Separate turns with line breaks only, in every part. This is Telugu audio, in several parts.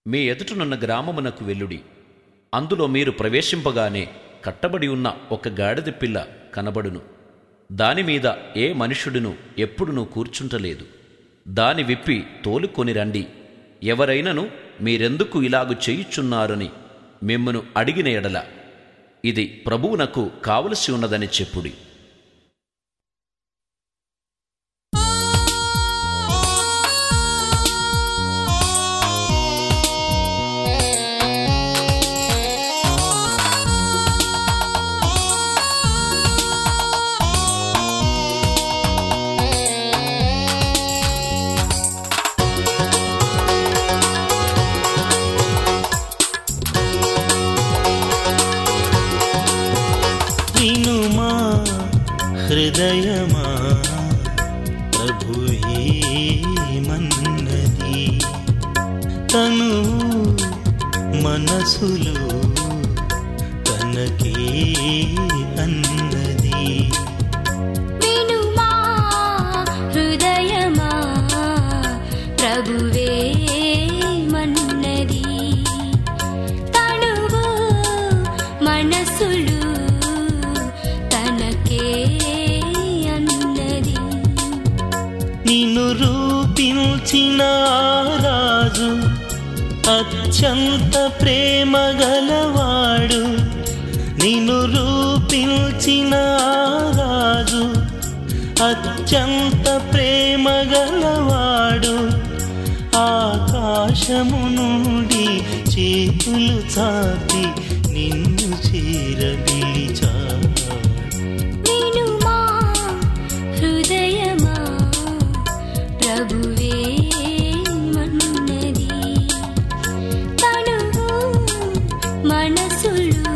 మీ ఎదుటనున్న గ్రామమునకు వెళ్ళుడి. అందులో మీరు ప్రవేశింపగానే కట్టబడి ఉన్న ఒక గాడిద పిల్ల కనబడును. దానిమీద ఏ మనుష్యుడును ఎప్పుడునూ కూర్చుంటలేదు. దాని విప్పి తోలుకొని రండి. ఎవరైనను మీరెందుకు ఇలాగు చేయుచున్నారని మిమ్మును అడిగిన ఎడల ఇది ప్రభువునకు కావలసి ఉన్నదని చెప్పుడి.
హృదయమా ప్రభుయే మన్నది, తను మనసులు తనకే అన్నది.
వినుమా హృదయమా ప్రభువే మన్నది, తనువు మనసులు తనకే అన్నది.
నిన్ను రూపించిన రాజు అత్యంత ప్రేమ గలవాడు. నిన్ను రూపించిన రాజు అత్యంత ప్రేమ గలవాడు. ఆకాశము నుండి చేతులు చాపి నిన్ను చేరబిలిచాడు.
వినుమా హృదయమా ప్రభువే మన్నది, తనువు మనసులు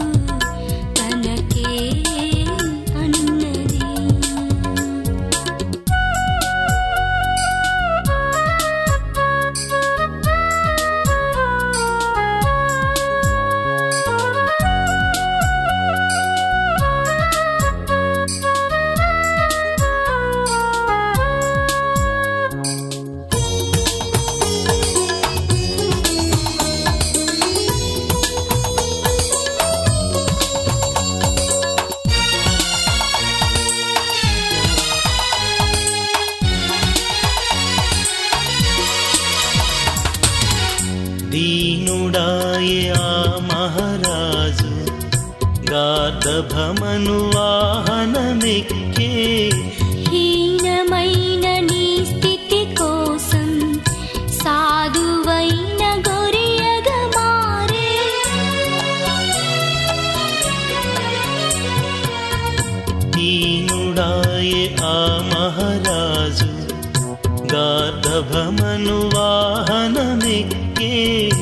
తనకే అన్నది.
దీనుడాయే ఆ మహారాజు గార్ధభమను వాహనమెక్కే.
హీనమైన నీ స్థితి కోసం సాధువైన గొరియగా మారే.
దీనుడాయే ఆ మహారాజు గార్ధభమను వాహనమెక్కే.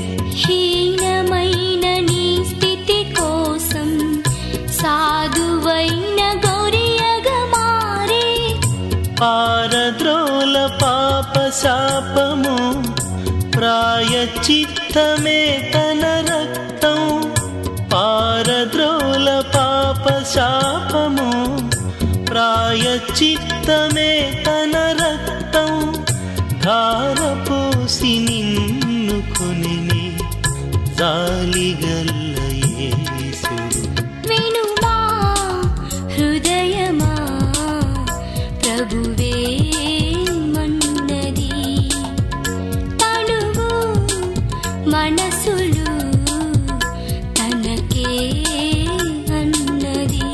హీనమైన నీ స్థితి కోసం సాధువైన గొరియగా మారే.
పారద్రోల పాప శాపము ప్రాయచిత్తమే తన రక్తం. పారద్రోల పాప శాపము ప్రాయచిత్తమే తన రక్తం. ధారపోసి నిన్ను కొనిని జాలిగల్ల యేసుడు.
వినుమా హృదయమా ప్రభువే మన్నది, తనువు మనసులు తనకే అన్నది.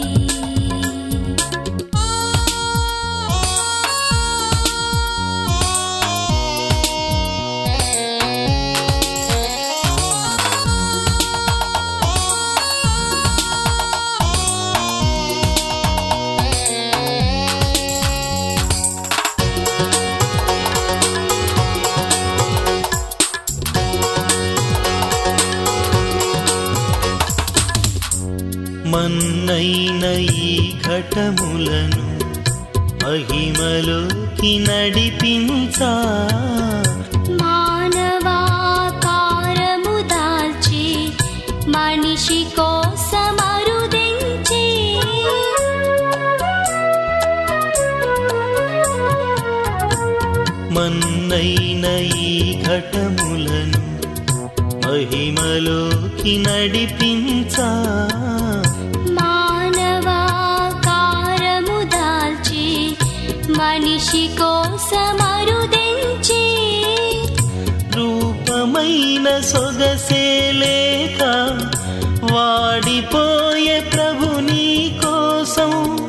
మన్నైన ఈ ఘటములను మహిమలోకి నడిపించా.
మానవాకారము దాల్చి మనిషి కోసమరుదించి.
మన్నైన ఈ ఘటములను మహిమలోకి నడిపించా
మానవాకారము దాల్చి మనిషి కోసమరుదెంచి
రూపమైన సొగసే లేక వాడిపోయే ప్రభు నీ కోసం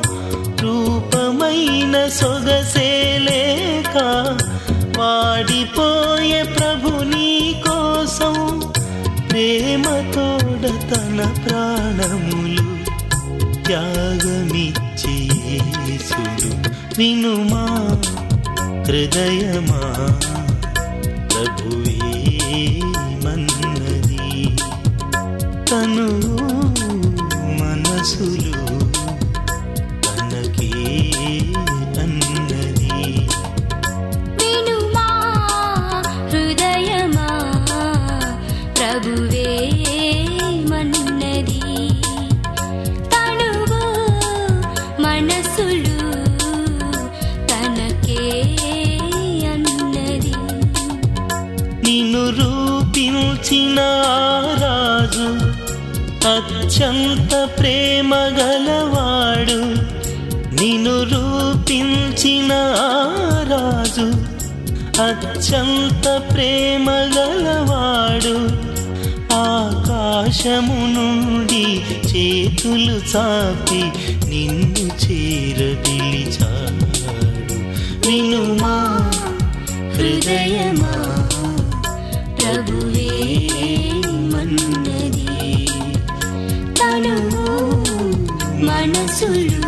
రూపమైన సొగసే లేక వాడిపోయే ప్రభు నీ కోసం ప్రేమతోడ తన ప్రాణములు త్యాగమిచ్చి యేసుడు వినుమా హృదయమా ప్రభువే మన్నది తను మనసులు తనకే అన్నది
వినుమా హృదయమా ప్రభువే మన్నది తనువు మనసులు తనకే అన్నది
నిన్ను రూపించిన రాజు అత్యంత ప్రేమ గలవాడు నిన్ను రూపించిన రాజు అత్యంత ప్రేమ గలవాడు ఆకాశము నుండి చేతులు చాపి నిన్ను చేరపిలిచాడు వినుమా హృదయమా
ప్రభువే మన్నది తనువు మనసులు